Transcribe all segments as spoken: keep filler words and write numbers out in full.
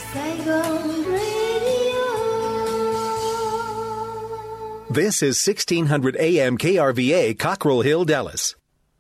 Saigon Radio. This is sixteen hundred A M K R V A, Cockrell Hill, Dallas.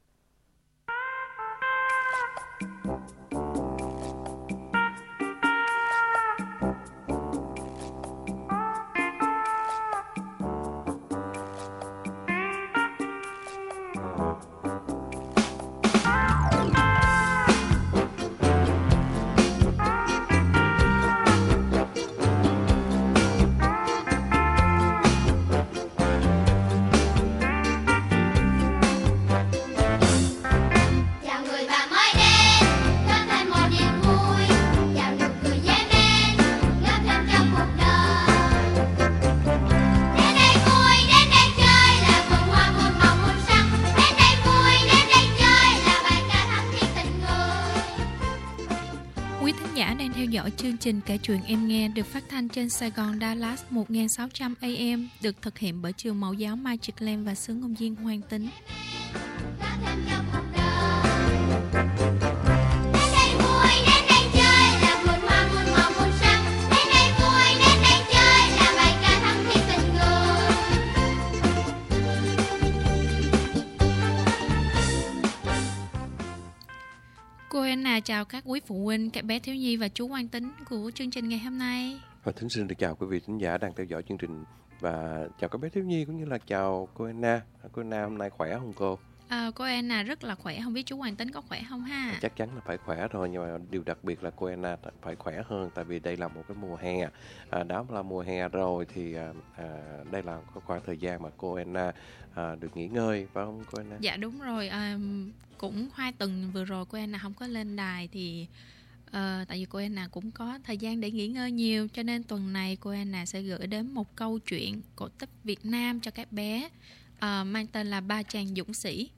Chương trình Kể Chuyện Em Nghe được phát thanh trên Sài Gòn Dallas một nghìn sáu trăm A M, được thực hiện bởi trường mẫu giáo Magic Land và xứ ngôn viên Hoàng Tính. Cô Anna chào các quý phụ huynh, các bé thiếu nhi và chú Quang Tính của chương trình ngày hôm nay. Và Tính xin được chào quý vị thính giả đang theo dõi chương trình và chào các bé thiếu nhi cũng như là chào cô Anna. Cô Anna hôm nay khỏe không cô? À, cô Anna rất là khỏe, không biết chú Quang Tính có khỏe không ha? Chắc chắn là phải khỏe rồi, nhưng mà điều đặc biệt là cô Anna phải khỏe hơn, tại vì đây là một cái mùa hè. À, đó là mùa hè rồi thì à, đây là có khoảng thời gian mà cô Anna à, được nghỉ ngơi, phải không cô Anna? Dạ đúng rồi, à, cũng hai tuần vừa rồi cô Anna không có lên đài thì uh, tại vì cô Anna cũng có thời gian để nghỉ ngơi nhiều, cho nên tuần này cô Anna sẽ gửi đến một câu chuyện cổ tích Việt Nam cho các bé, uh, mang tên là Ba Chàng Dũng Sĩ.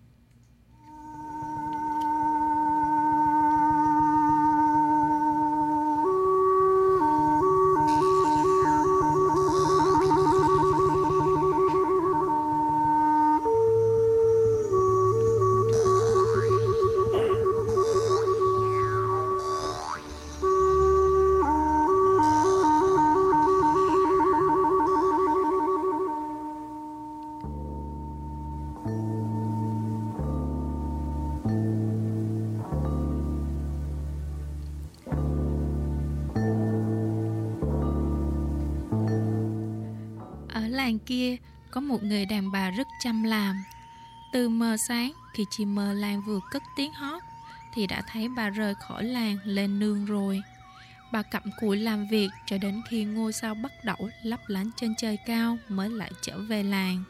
Làng kia có một người đàn bà rất chăm làm. Từ mờ sáng, khi chim mơ lan vừa cất tiếng hót thì đã thấy bà rời khỏi làng lên nương rồi. Bà cặm cụi làm việc cho đến khi ngôi sao bắt đầu lấp lánh trên trời cao mới lại trở về làng.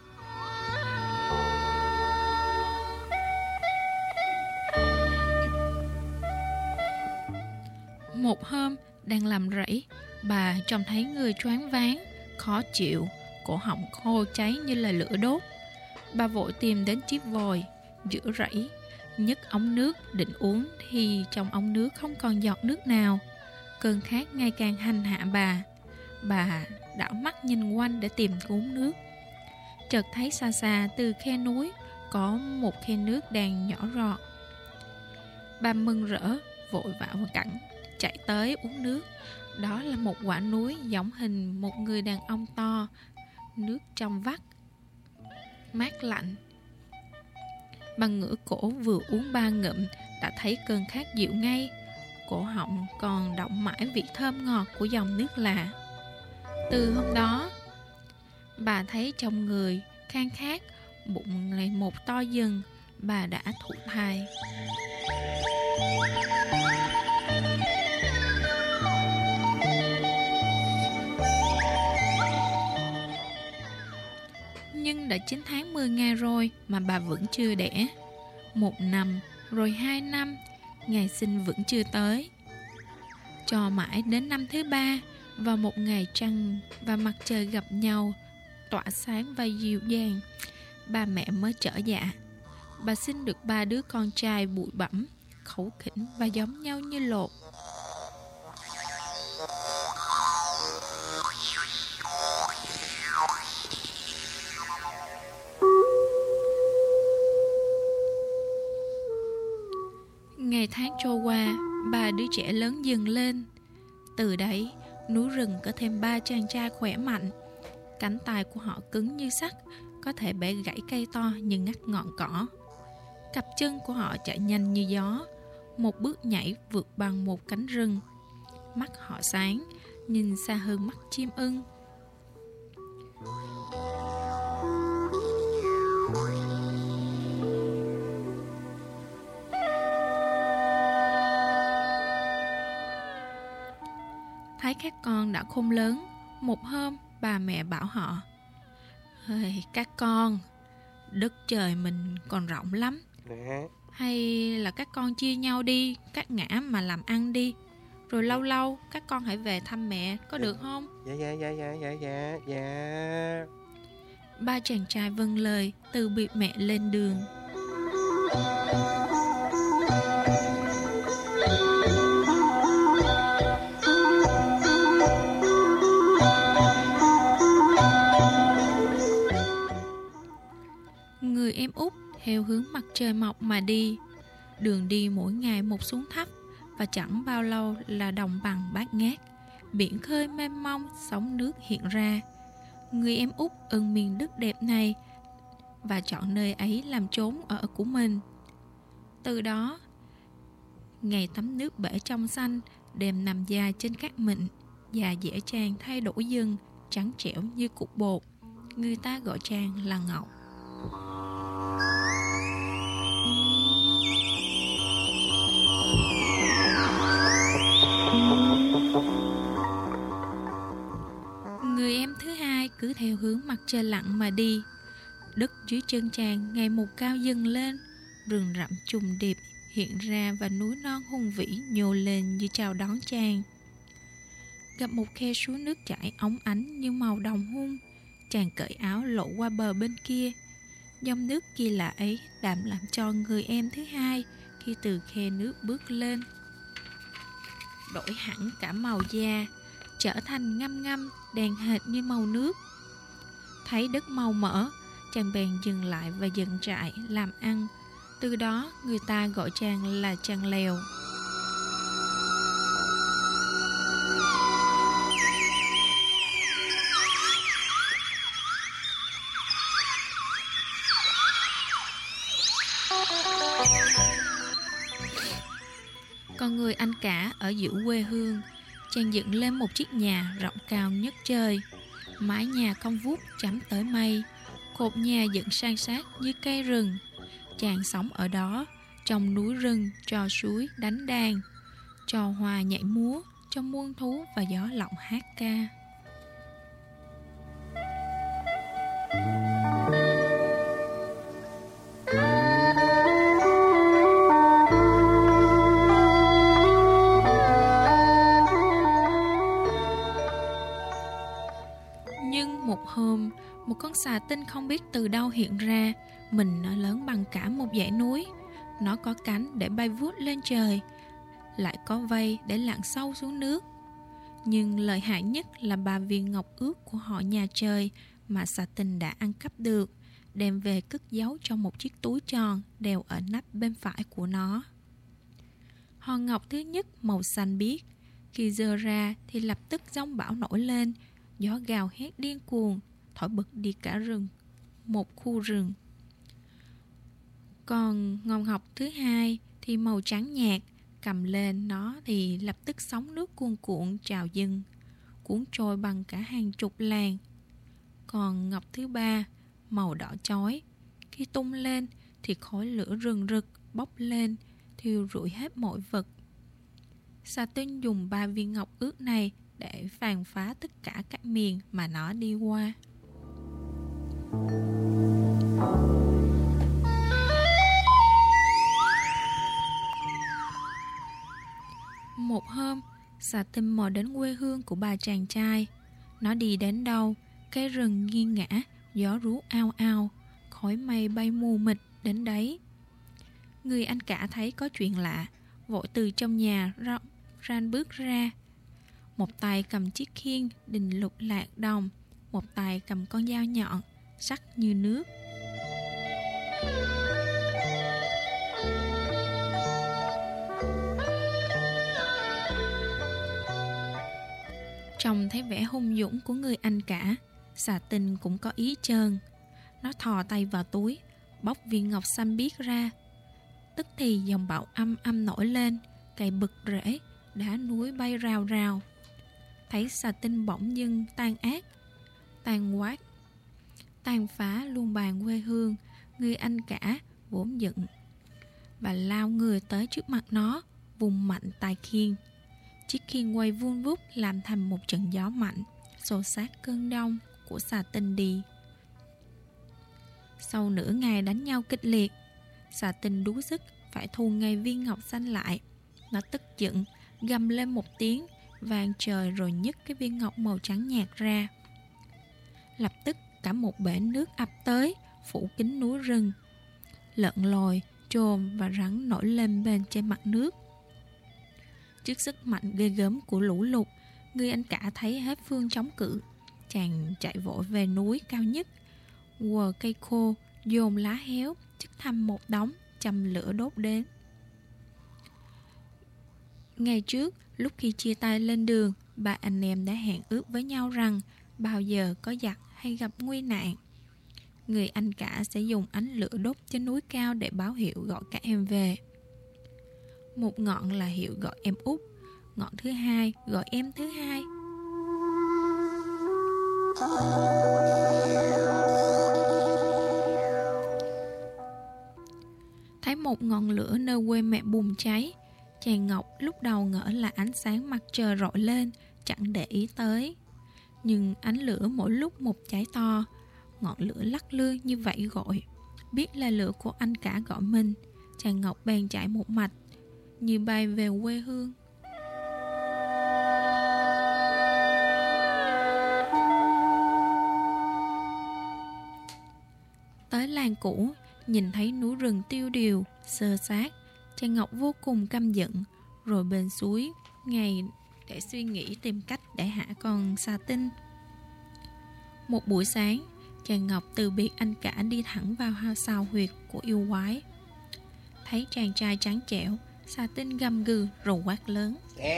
Một hôm đang làm rẫy, bà trông thấy người choáng váng, khó chịu, cổ họng khô cháy như là lửa đốt. Bà vội tìm đến chiếc vòi giữa rẫy, nhấc ống nước định uống thì trong ống nước không còn giọt nước nào. Cơn khát ngày càng hành hạ bà. Bà đảo mắt nhìn quanh để tìm uống nước. Chợt thấy xa xa từ khe núi có một khe nước đang nhỏ rọt. Bà mừng rỡ vội vã cẳng chạy tới uống nước. Đó là một quả núi giống hình một người đàn ông to, nước trong vắt, mát lạnh. Bà ngửa cổ vừa uống ba ngụm đã thấy cơn khát dịu ngay. Cổ họng còn đọng mãi vị thơm ngọt của dòng nước lạ. Từ hôm đó, bà thấy trong người khang khát, bụng ngày một to dần. Bà đã thụ thai. Nhưng đã chín tháng mười ngày rồi mà bà vẫn chưa đẻ. Một năm, rồi hai năm, ngày sinh vẫn chưa tới. Cho mãi đến năm thứ ba, vào một ngày trăng và mặt trời gặp nhau, tỏa sáng và dịu dàng, ba mẹ mới trở dạ. Bà sinh được ba đứa con trai bụi bặm, khẩu khỉnh và giống nhau như lột. Ngày tháng trôi qua, ba đứa trẻ lớn dần lên. Từ đấy, núi rừng có thêm ba chàng trai khỏe mạnh. Cánh tay của họ cứng như sắt, có thể bẻ gãy cây to như ngắt ngọn cỏ. Cặp chân của họ chạy nhanh như gió, một bước nhảy vượt bằng một cánh rừng. Mắt họ sáng, nhìn xa hơn mắt chim ưng. Thấy các con đã khôn lớn, một hôm bà mẹ bảo họ: "Ơi, các con, đất trời mình còn rộng lắm. Hay là các con chia nhau đi, các ngã mà làm ăn đi. Rồi lâu lâu các con hãy về thăm mẹ, có được không?" Dạ dạ dạ dạ dạ dạ dạ. Ba chàng trai vâng lời, từ biệt mẹ lên đường. Người em út theo hướng mặt trời mọc mà đi. Đường đi mỗi ngày một xuống thấp, và chẳng bao lâu là đồng bằng bát ngát, biển khơi mênh mông, sóng nước hiện ra. Người em út ưng miền đất đẹp này và chọn nơi ấy làm chốn ở của mình. Từ đó, ngày tắm nước bể trong xanh, đêm nằm dài trên cát mịn, da dẻ chàng thay đổi dần, trắng trẻo như cục bột. Người ta gọi chàng là Ngọc. Người em thứ hai cứ theo hướng mặt trời lặn mà đi. Đất dưới chân chàng ngày một cao dần lên, rừng rậm trùng điệp hiện ra và núi non hùng vĩ nhô lên như chào đón chàng. Gặp một khe suối nước chảy óng ánh như màu đồng hung, chàng cởi áo lộ qua bờ bên kia. Dòng nước kỳ lạ ấy đảm làm cho người em thứ hai khi từ khe nước bước lên đổi hẳn cả màu da, trở thành ngăm ngăm đen hệt như màu nước. Thấy đất màu mỡ, chàng bèn dừng lại và dựng trại làm ăn. Từ đó người ta gọi chàng là chàng lèo. Còn người anh cả ở giữa quê hương, chàng dựng lên một chiếc nhà rộng cao nhất trời. Mái nhà cong vút chắm tới mây, cột nhà dựng san sát như cây rừng. Chàng sống ở đó, trong núi rừng cho suối đánh đàn, cho hoa nhảy múa, cho muôn thú và gió lộng hát ca. Nhưng một hôm, một con xà tinh không biết từ đâu hiện ra. Mình nó lớn bằng cả một dãy núi. Nó có cánh để bay vút lên trời, lại có vây để lặn sâu xuống nước. Nhưng lợi hại nhất là ba viên ngọc ước của họ nhà trời mà xà tinh đã ăn cắp được, đem về cất giấu trong một chiếc túi tròn đeo ở nách bên phải của nó. Hòn ngọc thứ nhất màu xanh biếc, khi giơ ra thì lập tức giông bão nổi lên, gió gào hét điên cuồng, thổi bật đi cả rừng, một khu rừng. Còn ngọc ngọc thứ hai thì màu trắng nhạt, cầm lên nó thì lập tức sóng nước cuồn cuộn trào dâng, cuốn trôi bằng cả hàng chục làng. Còn ngọc thứ ba màu đỏ chói, khi tung lên thì khói lửa rừng rực bốc lên, thiêu rụi hết mọi vật. Xà tinh dùng ba viên ngọc ước này để phàn phá tất cả các miền mà nó đi qua. Một hôm, xà tinh mò đến quê hương của bà chàng trai. Nó đi đến đâu, cây rừng nghiêng ngã, gió rú ao ao, khói mây bay mù mịt đến đấy. Người anh cả thấy có chuyện lạ, vội từ trong nhà rộng ran bước ra. Một tay cầm chiếc khiên đình lục lạc đồng, một tay cầm con dao nhọn, sắc như nước. Trông thấy vẻ hung dũng của người anh cả, xà tinh cũng có ý trơn. Nó thò tay vào túi, bóc viên ngọc xanh biếc ra. Tức thì dòng bão âm âm nổi lên, cây bực rễ, đá núi bay rào rào. Thấy xà tinh bỗng dưng tan ác, tan quát, tàn phá luôn bàn quê hương, người anh cả vốn giận và lao người tới trước mặt nó, vùng mạnh tài khiên. Chiếc khiên quay vuông vút làm thành một trận gió mạnh, xô xát cơn đông của xà tinh đi. Sau nửa ngày đánh nhau kịch liệt, xà tinh đuối sức phải thu ngay viên ngọc xanh lại. Nó tức giận gầm lên một tiếng vang trời rồi nhấc cái viên ngọc màu trắng nhạt ra. Lập tức cả một bể nước ập tới, phủ kín núi rừng. Lợn lòi, trồn và rắn nổi lên bên trên mặt nước. Trước sức mạnh ghê gớm của lũ lụt, người anh cả thấy hết phương chống cự. Chàng chạy vội về núi cao nhất, quờ cây khô, dồn lá héo, chất thành một đống, châm lửa đốt đến. Ngày trước, lúc khi chia tay lên đường, ba anh em đã hẹn ước với nhau rằng bao giờ có giặc hay gặp nguy nạn, người anh cả sẽ dùng ánh lửa đốt trên núi cao để báo hiệu gọi các em về. Một ngọn là hiệu gọi em út, ngọn thứ hai gọi em thứ hai. Thấy một ngọn lửa nơi quê mẹ bùng cháy, chàng Ngọc lúc đầu ngỡ là ánh sáng mặt trời rọi lên, chẳng để ý tới. Nhưng ánh lửa mỗi lúc một cháy to, ngọn lửa lắc lư như vậy gọi. Biết là lửa của anh cả gọi mình, chàng Ngọc bèn chạy một mạch, như bay về quê hương. Tới làng cũ, nhìn thấy núi rừng tiêu điều, xơ xác, chàng Ngọc vô cùng căm giận, rồi bên suối ngày để suy nghĩ tìm cách để hạ con xà tinh. Một buổi sáng, chàng Ngọc từ biệt anh cả đi thẳng vào hao sao huyệt của yêu quái. Thấy chàng trai trắng trẻo, xà tinh gầm gừ rồi quát lớn: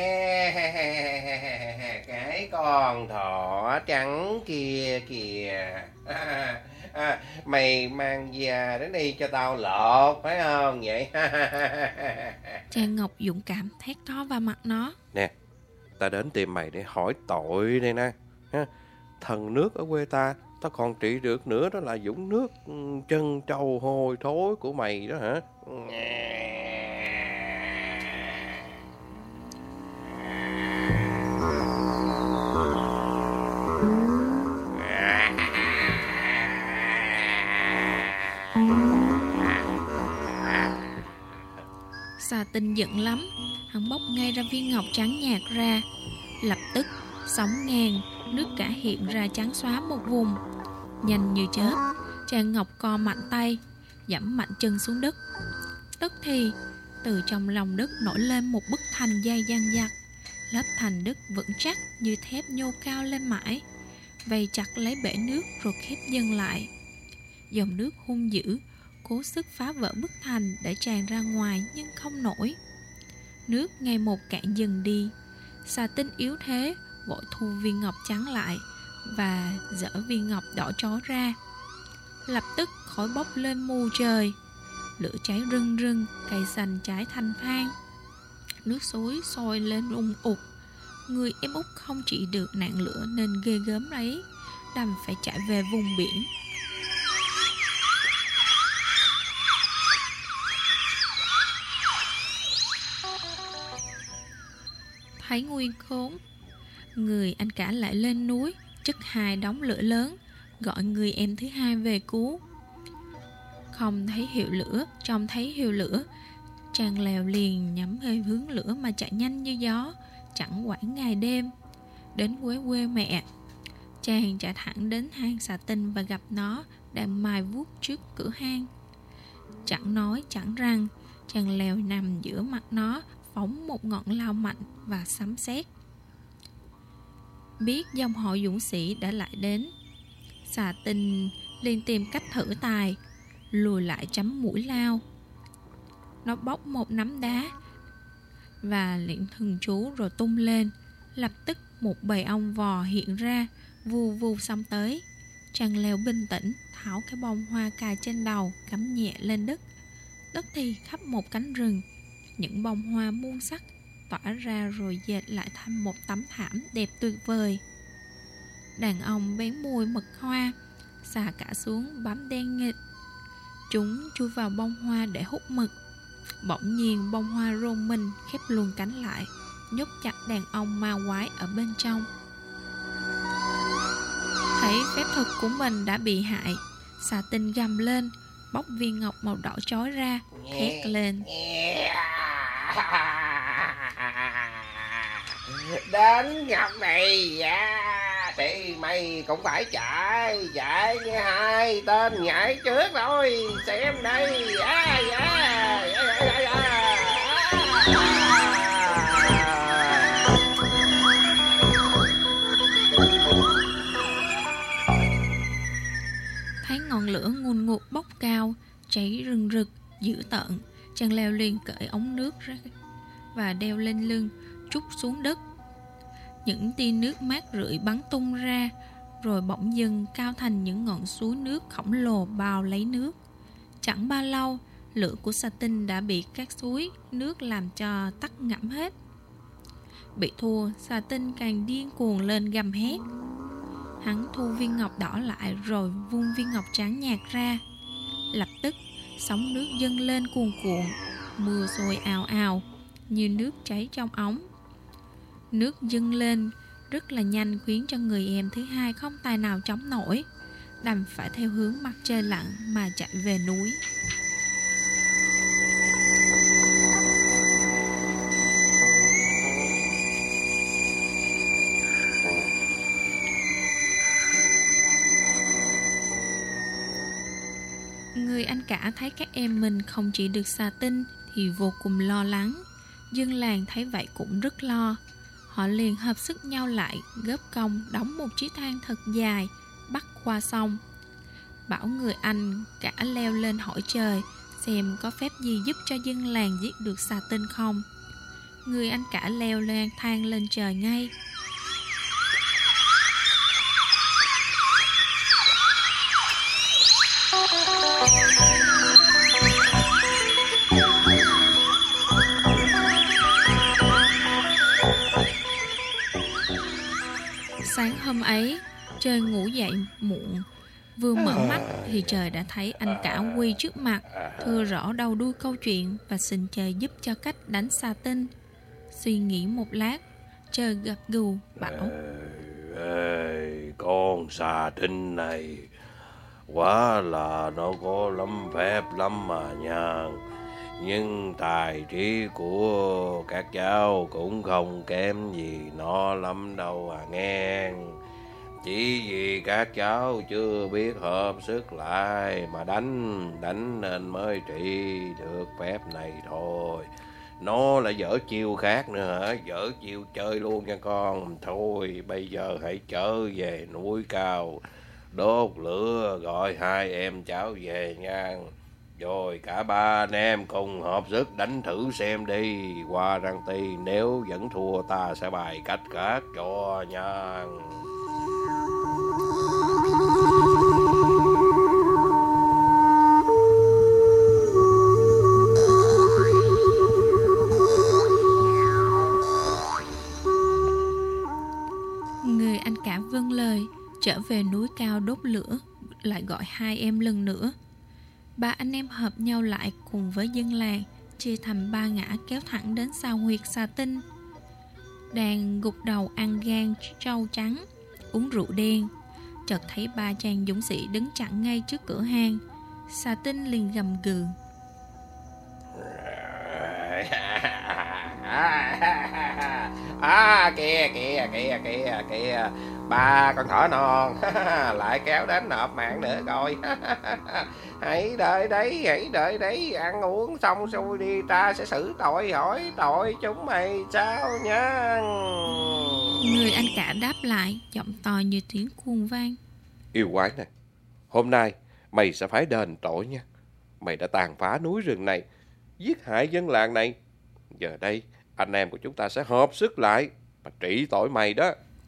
Cái con thỏ trắng kia kìa, à, à, mày mang già đến đây cho tao lột phải không vậy? Chàng Ngọc dũng cảm thét to vào mặt nó: Nè, ta đến tìm mày để hỏi tội đây nè. Thần nước ở quê ta, ta còn trị được nữa, đó là dũng nước chân trâu hôi thối của mày đó hả? Xà tinh giận lắm, hắn bốc ngay ra viên ngọc trắng nhạt ra. Lập tức sóng ngang, nước cả hiện ra trắng xóa một vùng. Nhanh như chớp, chàng Ngọc co mạnh tay, giẫm mạnh chân xuống đất. Tức thì từ trong lòng đất nổi lên một bức thành dây dang dặc. Lớp thành đất vững chắc như thép nhô cao lên mãi, vây chặt lấy bể nước rồi khép dần lại. Dòng nước hung dữ cố sức phá vỡ bức thành để tràn ra ngoài, nhưng không nổi. Nước ngày một cạn dần đi. Xà tinh yếu thế vội thu viên ngọc trắng lại và dỡ viên ngọc đỏ chói ra. Lập tức khói bốc lên mù trời, lửa cháy rưng rưng, cây xanh cháy thành than. Nước suối sôi lên ùng ục. Người em út không trị được nạn lửa nên ghê gớm ấy, đành phải chạy về vùng biển. Thấy nguy khốn, người anh cả lại lên núi, chất hai đống lửa lớn, gọi người em thứ hai về cứu. Không thấy hiệu lửa, trông thấy hiệu lửa, chàng lèo liền nhắm hơi hướng lửa mà chạy nhanh như gió, chẳng quản ngày đêm. Đến quê quê mẹ, chàng chạy thẳng đến hang xà tinh và gặp nó đang mài vuốt trước cửa hang. Chẳng nói chẳng rằng, chàng lèo nằm giữa mặt nó, phóng một ngọn lao mạnh và sấm sét. Biết dòng họ dũng sĩ đã lại đến, xà tinh liền tìm cách thử tài, lùi lại chấm mũi lao. Nó bóc một nắm đá và niệm thần chú rồi tung lên. Lập tức một bầy ong vò hiện ra, vù vù xông tới. Chàng leo bình tĩnh, tháo cái bông hoa cài trên đầu, cắm nhẹ lên đất. Đất thì khắp một cánh rừng. Những bông hoa muôn sắc tỏa ra rồi dệt lại thành một tấm thảm đẹp tuyệt vời. Đàn ong bén mùi mật hoa, xà cả xuống bám đen nghịt. Chúng chui vào bông hoa để hút mật. Bỗng nhiên bông hoa rôn mình khép luôn cánh lại, nhốt chặt đàn ong ma quái ở bên trong. Thấy phép thuật của mình đã bị hại, xà tinh gầm lên, bóc viên ngọc màu đỏ chói ra, thét lên. Đến ngọc này à, thì mày cũng phải chạy, chạy như hai tên nhảy trước thôi, xem đây. À, à, à, à, à, à. Thấy ngọn lửa ngùn ngụt bốc cao, cháy rừng rực, dữ tợn, chàng leo liền cởi ống nước ra và đeo lên lưng, trút xuống đất. Những tia nước mát rượi bắn tung ra, rồi bỗng dưng cao thành những ngọn suối nước khổng lồ bao lấy nước. Chẳng bao lâu, lửa của xà tinh đã bị các suối nước làm cho tắt ngẫm hết. Bị thua, xà tinh càng điên cuồng lên gầm hét. Hắn thu viên ngọc đỏ lại rồi vung viên ngọc trắng nhạt ra. Lập tức, sóng nước dâng lên cuồn cuộn, mưa sôi ào ào như nước cháy trong ống. Nước dâng lên rất là nhanh khiến cho người em thứ hai không tài nào chống nổi, đành phải theo hướng mặt trời lặn mà chạy về núi. Người anh cả thấy các em mình không chỉ được xà tinh thì vô cùng lo lắng. Dân làng thấy vậy cũng rất lo. Họ liền hợp sức nhau lại, góp công đóng một chiếc thang thật dài, bắt qua sông. Bảo người anh cả leo lên hỏi trời, xem có phép gì giúp cho dân làng giết được xà tinh không. Người anh cả leo lên thang lên trời ngay. Sáng hôm ấy, trời ngủ dậy muộn, vừa mở mắt thì trời đã thấy anh cả quỳ trước mặt, thưa rõ đầu đuôi câu chuyện và xin trời giúp cho cách đánh xà tinh. Suy nghĩ một lát, trời gật gù bảo: Ê, con xà tinh này quá là nó có lắm phép lắm mà nha. Nhưng tài trí của các cháu cũng không kém gì nó lắm đâu à nghe. Chỉ vì các cháu chưa biết hợp sức lại mà đánh, đánh nên mới trị được phép này thôi. Nó là dở chiêu khác nữa hả? Dở chiêu chơi luôn nha con. Thôi bây giờ hãy trở về núi cao, đốt lửa gọi hai em cháu về nha. Rồi cả ba anh em cùng hợp sức đánh thử xem đi. Qua răng ti nếu vẫn thua ta sẽ bày cách khác cho nha. Người anh cả vâng lời, trở về núi cao đốt lửa, lại gọi hai em lần nữa. Ba anh em hợp nhau lại cùng với dân làng, chia thành ba ngã kéo thẳng đến sao huyệt xà tinh. Đang gục đầu ăn gan trâu trắng, uống rượu đen, chợt thấy ba chàng dũng sĩ đứng chặn ngay trước cửa hang. Xà tinh liền gầm gừ: À kìa kìa kìa kìa kìa, ba con thỏ non lại kéo đến nộp mạng nữa rồi. Hãy đợi đấy, hãy đợi đấy, ăn uống xong xuôi đi, ta sẽ xử tội hỏi tội chúng mày sao nha. Người anh cả đáp lại, giọng to như tiếng cuồng vang: Yêu quái này, hôm nay mày sẽ phải đền tội nha. Mày đã tàn phá núi rừng này, giết hại dân làng này. Giờ đây anh em của chúng ta sẽ hợp sức lại mà trị tội mày đó.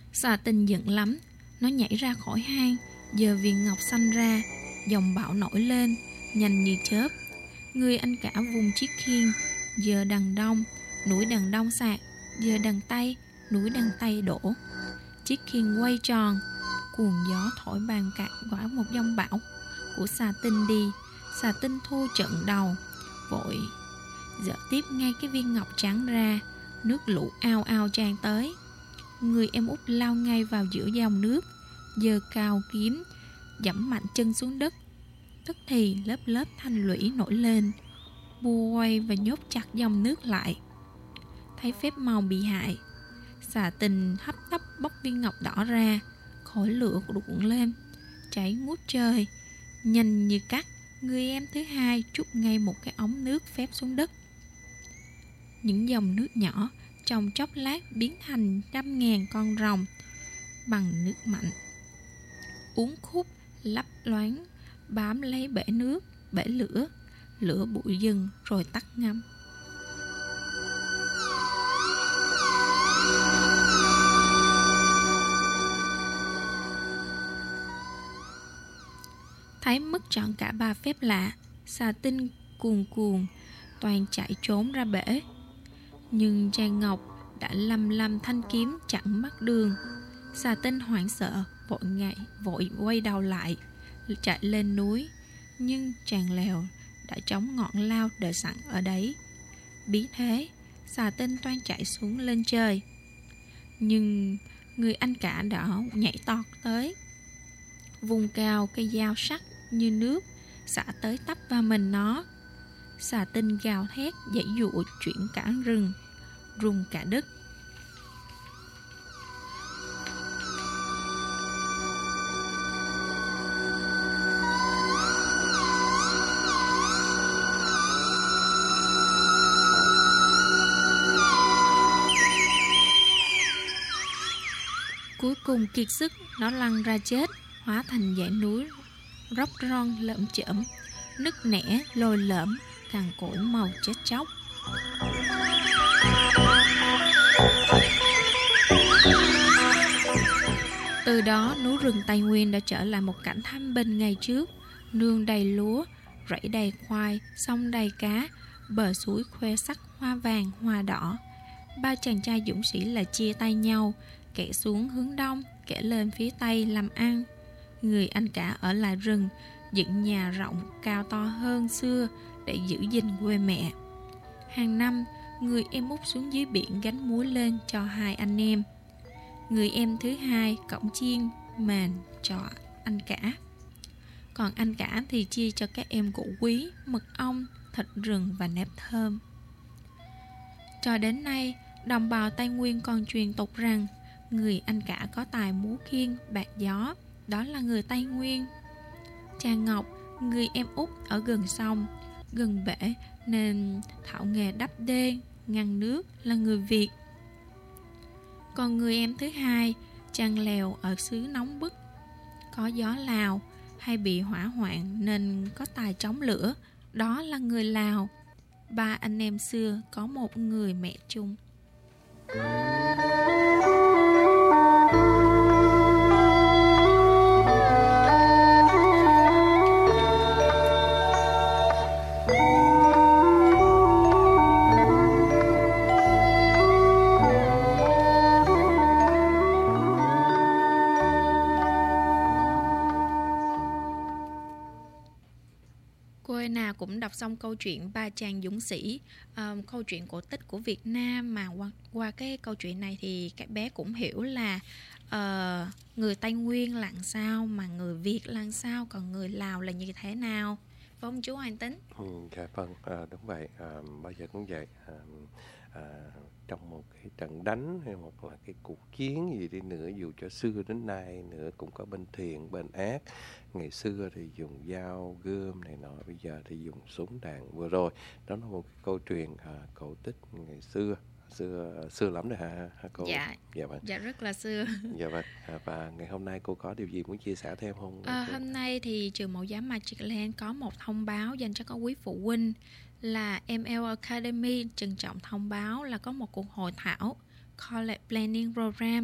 Xà Tinh giận lắm, nó nhảy ra khỏi hang, giơ viên ngọc xanh ra, dòng bão nổi lên, nhanh như chớp. Người anh cả vùng chiếc khiên, giơ đằng đông, núi đằng đông sạc, giơ đằng tây, núi đằng tây đổ. Chiếc khiên quay tròn, cuồng gió thổi bàn cạn quả một dông bão của Xà Tinh đi. Xà Tinh thua trận đầu, vội dỡ tiếp ngay cái viên ngọc trắng ra, nước lũ ao ao tràn tới. Người em út lao ngay vào giữa dòng nước, giơ cao kiếm, giẫm mạnh chân xuống đất. Tức thì lớp lớp thanh lũy nổi lên, bua quay và nhốt chặt dòng nước lại. Thấy phép màu bị hại, Xà Tinh hấp tấp bóc viên ngọc đỏ ra, khói lửa cuộn lên, cháy ngút trời. Nhanh như cắt, người em thứ hai trút ngay một cái ống nước phép xuống đất. Những dòng nước nhỏ trong chốc lát biến thành trăm ngàn con rồng bằng nước mạnh, uốn khúc lấp loáng, bám lấy bể nước, bể lửa. Lửa bụi dừng rồi tắt ngấm. Thấy mất trọn cả ba phép lạ, Xà Tinh cuồn cuồn toàn chạy trốn ra bể. Nhưng Trang Ngọc đã lăm lăm thanh kiếm chặn mắt đường. Xà Tinh hoảng sợ, vội ngại vội quay đầu lại, chạy lên núi. Nhưng Tràng Lèo đã chống ngọn lao đợi sẵn ở đấy. Bí thế, Xà Tinh toan chạy xuống lên trời. Nhưng người anh cả đã nhảy tọt tới, vùng cao cây dao sắc như nước xả tới tấp vào mình nó. Xà Tinh gào thét dãy dụa chuyển cả rừng, rung cả đất. Cuối cùng kiệt sức, nó lăn ra chết, hóa thành dãy núi róc ron lởm chởm, nứt nẻ lồi lõm, cằn cỗi màu chết chóc. Từ đó núi rừng Tây Nguyên đã trở lại một cảnh thanh bình ngày trước, nương đầy lúa, rẫy đầy khoai, sông đầy cá, bờ suối khoe sắc hoa vàng hoa đỏ. Ba chàng trai dũng sĩ là chia tay nhau, kẻ xuống hướng đông, kẻ lên phía tây làm ăn. Người anh cả ở lại rừng, dựng nhà rộng cao to hơn xưa để giữ gìn quê mẹ. Hàng năm, người em út xuống dưới biển gánh muối lên cho hai anh em. Người em thứ hai cõng chiên mền cho anh cả. Còn anh cả thì chia cho các em củ quý, mật ong, thịt rừng và nếp thơm. Cho đến nay, đồng bào Tây Nguyên còn truyền tục rằng người anh cả có tài múa khiên bạt gió, đó là người Tây Nguyên. Trang Ngọc, người em út ở gần sông, gần bể nên thạo nghề đắp đê, ngăn nước, là người Việt. Còn người em thứ hai, Trang Lèo, ở xứ nóng bức, có gió Lào, hay bị hỏa hoạn nên có tài chống lửa, đó là người Lào. Ba anh em xưa có một người mẹ chung. Nào cũng đọc xong câu chuyện Ba Chàng Dũng Sĩ, um, câu chuyện cổ tích của Việt Nam, mà qua, qua cái câu chuyện này thì các bé cũng hiểu là uh, người Tây Nguyên là sao, mà người Việt là sao, còn người Lào là như thế nào, phải không chú Hoàng Tính? Ừ, dạ vâng, à, đúng vậy. À, bao giờ cũng vậy. À, à, trong một cái trận đánh hay một là cái cuộc chiến gì đi nữa, dù cho xưa đến nay nữa cũng có bên thiện bên ác. Ngày xưa thì dùng dao gươm này nọ, bây giờ thì dùng súng đạn. Vừa rồi đó là một cái câu chuyện à, cổ tích ngày xưa xưa xưa lắm rồi hả, hả cô? Dạ, dạ vâng. Dạ rất là xưa. Dạ vâng. À, và ngày hôm nay cô có điều gì muốn chia sẻ thêm không? À, hôm nay thì trường mẫu giáo Magic có một thông báo dành cho các quý phụ huynh là em lờ Academy trân trọng thông báo là có một cuộc hội thảo College Planning Program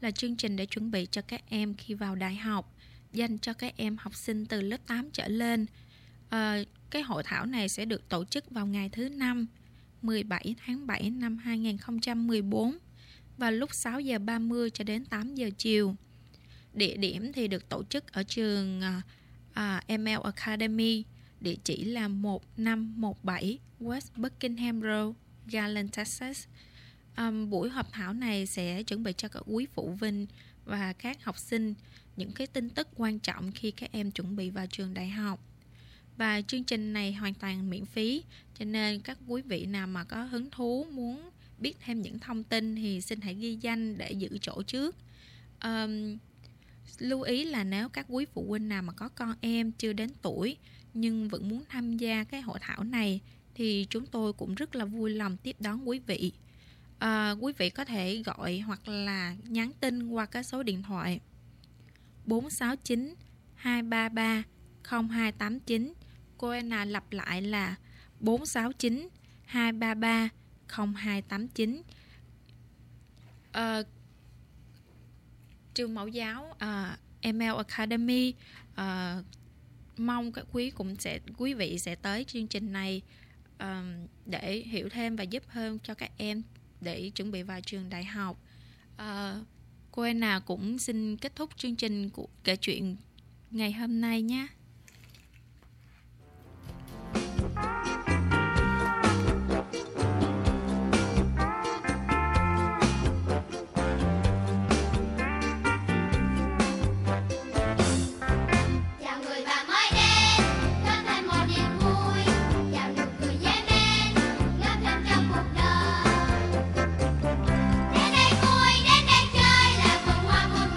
là chương trình để chuẩn bị cho các em khi vào đại học, dành cho các em học sinh từ lớp tám trở lên. À, cái hội thảo này sẽ được tổ chức vào ngày thứ Năm, mười bảy tháng bảy năm hai nghìn không trăm mười bốn, vào lúc sáu giờ ba mươi cho đến tám giờ chiều. Địa điểm thì được tổ chức ở trường uh, em lờ Academy, địa chỉ là một năm một bảy West Buckingham Road, Garland, Texas. Um, buổi họp thảo này sẽ chuẩn bị cho các quý phụ huynh và các học sinh những cái tin tức quan trọng khi các em chuẩn bị vào trường đại học. Và chương trình này hoàn toàn miễn phí, cho nên các quý vị nào mà có hứng thú muốn biết thêm những thông tin thì xin hãy ghi danh để giữ chỗ trước. Um, lưu ý là nếu các quý phụ huynh nào mà có con em chưa đến tuổi nhưng vẫn muốn tham gia cái hội thảo này thì chúng tôi cũng rất là vui lòng tiếp đón quý vị. À, quý vị có thể gọi hoặc là nhắn tin qua cái số điện thoại bốn sáu chín hai ba ba không hai tám chín. Cô Anna lặp lại là bốn sáu chín hai ba ba không hai tám chín. À, trường mẫu giáo uh, em lờ Academy uh, mong các quý cũng sẽ quý vị sẽ tới chương trình này uh, để hiểu thêm và giúp hơn cho các em để chuẩn bị vào trường đại học. Uh, cô Anna cũng xin kết thúc chương trình của kể chuyện ngày hôm nay nhé.